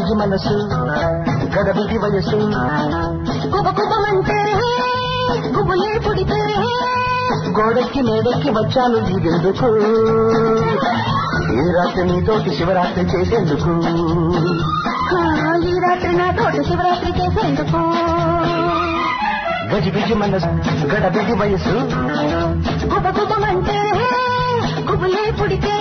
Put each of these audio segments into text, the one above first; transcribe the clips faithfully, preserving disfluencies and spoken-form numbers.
గజిబిజి మనసు గడబిడి వయసు కుబకుబమంటే గుబులే పుడితే గోడెక్కి మేడెక్కి వచ్చాను ఇదెందుకు ఈ రాత్రి నీతోటి శివరాత్రి చేసేందుకు ఈ రాత్రి నా తోటి శివరాత్రి చేసేందుకు గజిబిజి మనసు గడబిడి వయసు కుబకుబమంటే గుబులే పుడితే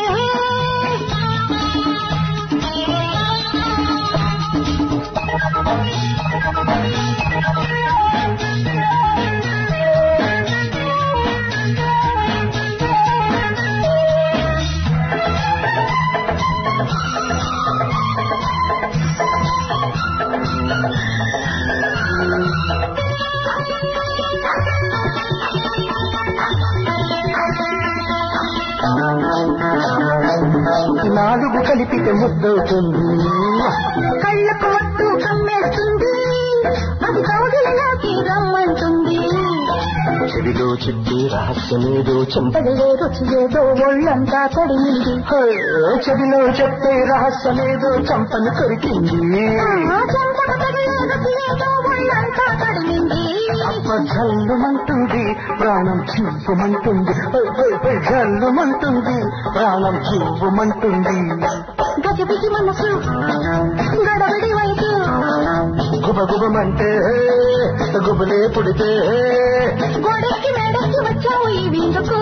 నాలుగు కలిపితే ముద్దవుతుంది కళ్ళకు మత్తు కమ్మేస్తుంది అది కౌగిలిలోకి రమ్మంటుంది చెవిలో చెప్పే రహస్యమేదో చెంప పదిలే రుచి ఏదో ఒళ్ళంతా తడిమింది చెవిలో చెప్పే రహస్యమేదో చంపను కొరికింది చెంపకు తగిలే రుచి ఏదో ఒళ్ళంతా తడిమింది అప్ప జల్లుమంటుంది ప్రాణం చివ్వమంటుంది జల్లుమంటుంది ప్రాణం చివ్వమంటుంది గజిబిజి మనసు గడబిడి వయసు గుబగుబమంటే గుబలే పుడితే గోడెక్కి మేడెక్కి వచ్చావు ఈ వీందుకు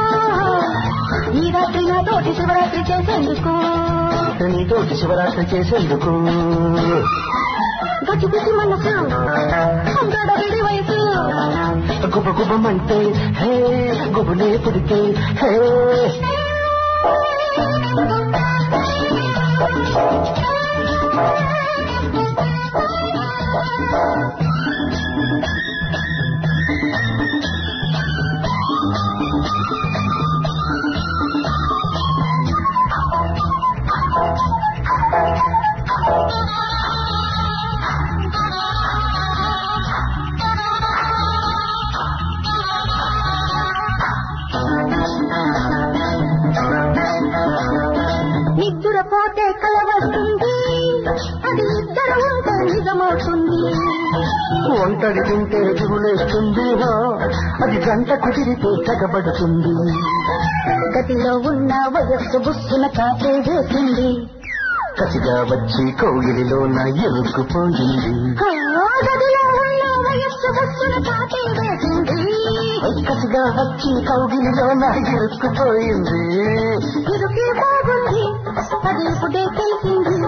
ఈ రాత్రి నా తోటి శివరాత్రి చేసేందుకు నీతోటి శివరాత్రి చేసేందుకు గజిబిజి మనసు గడబిడి వయసు గుబగుబమంటే హే గుబలే పుడితే హే నిద్రపోతే కలవస్తుంది అది ఇద్దరు ఉంటే నిజమవుతుంది ఒంటరి తింటే దిగులేస్తుంది అది గంట కుదిరితే తెగబడుతుంది గతిలో ఉన్న వయస్సు బుస్సున కాపే వేసింది కసిగా వచ్చి కౌగిలిలో నా ఎరుక్కుపోయింది గదిలో ఉన్న వయస్సు బుస్సున కాపే వేసింది కసిగా వచ్చి కౌగిలిలో నా ఎరుక్కుపోయింది ఇరుకే బాగుంది అది ఇప్పుడే తెలిసి